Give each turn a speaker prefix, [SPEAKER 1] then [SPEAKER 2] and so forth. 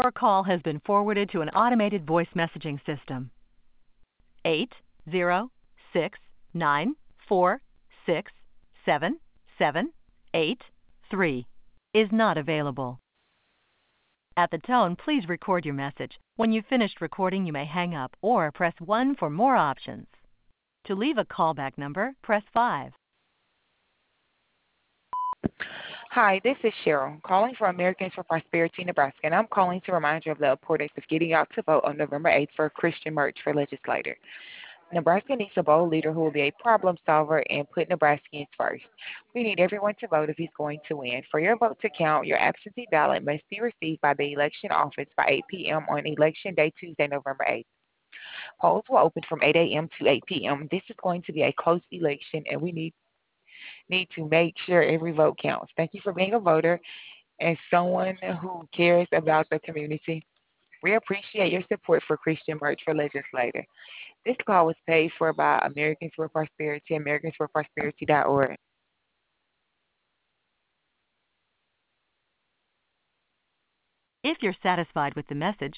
[SPEAKER 1] Your call has been forwarded to an automated voice messaging system. 80694677783 is not available. At the tone, please record your message. When you've finished recording, you may hang up or press 1 for more options. To leave a callback number, press 5.
[SPEAKER 2] Hi, this is Cheryl, calling for Americans for Prosperity, Nebraska, and I'm calling to remind you of the importance of getting out to vote on November 8th for Christian Merch for legislator. Nebraska needs a bold leader who will be a problem solver and put Nebraskans first. We need everyone to vote if he's going to win. For your vote to count, your absentee ballot must be received by the election office by 8 p.m. on Election Day, Tuesday, November 8th. Polls will open from 8 a.m. to 8 p.m. This is going to be a close election, and we need to make sure every vote counts. Thank you for being a voter and someone who cares about the community. We appreciate your support for Christian Merch for Legislator. This call was paid for by Americans for Prosperity, AmericansForProsperity.org.
[SPEAKER 1] If you're satisfied with the message,